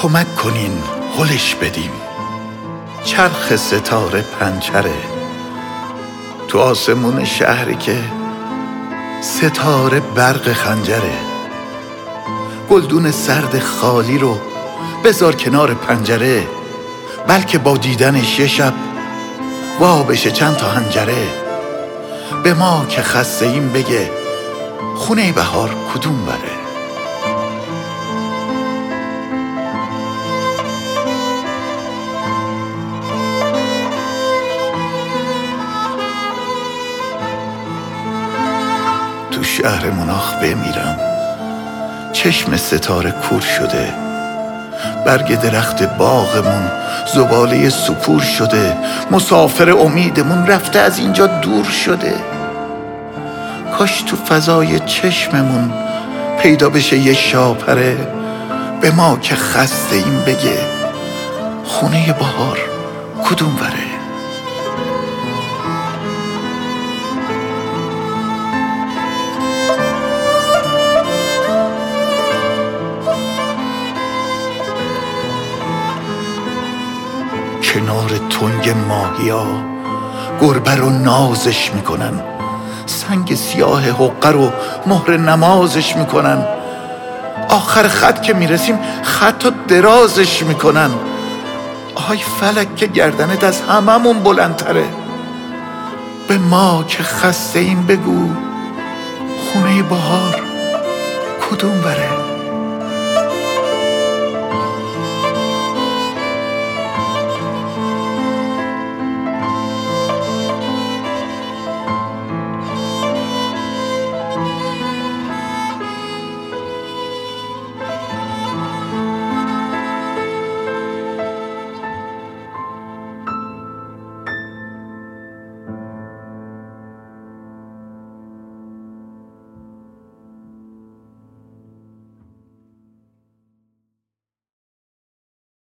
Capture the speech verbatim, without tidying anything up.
کمک کنین هلش بدیم، چرخ ستاره پنچره. تو آسمون شهری که ستاره برق خنجره. گلدون سرد خالی رو بذار کنار پنجره، بلکه با دیدنش یه شب وا بشه چند تا حنجره. به ما که خسته ایم بگه خونه بهار کدوم بره. تو شهر مناخ بمیرم، چشم ستاره کور شده. برگ درخت باغمون زباله سپور شده. مسافر امیدمون رفته از اینجا دور شده. کاش تو فضای چشممون پیدا بشه یه شاپره. به ما که خسته ایم بگه خونه بهار کدوم بره. کنار تنگ ماهیا گربه رو نازش میکنن، سنگ سیاه حقه رو مهر نمازش میکنن. آخر خط که میرسیم خط رو درازش میکنن. آهای فلک که گردنت از هممون بلندتره. به ما که خسته ایم بگو خونه بهار کدوم بره.